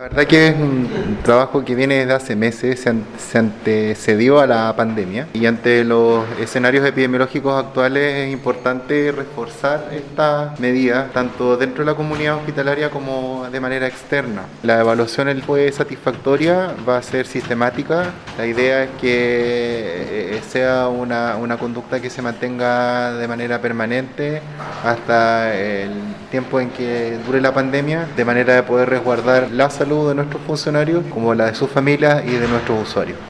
La verdad que es un trabajo que viene desde hace meses, se antecedió a la pandemia y ante los escenarios epidemiológicos actuales es importante reforzar estas medidas tanto dentro de la comunidad hospitalaria como de manera externa. La evaluación fue satisfactoria, va a ser sistemática. La idea es que sea una conducta que se mantenga de manera permanente hasta el tiempo en que dure la pandemia, de manera de poder resguardar la salud de nuestros funcionarios como la de sus familias y de nuestros usuarios.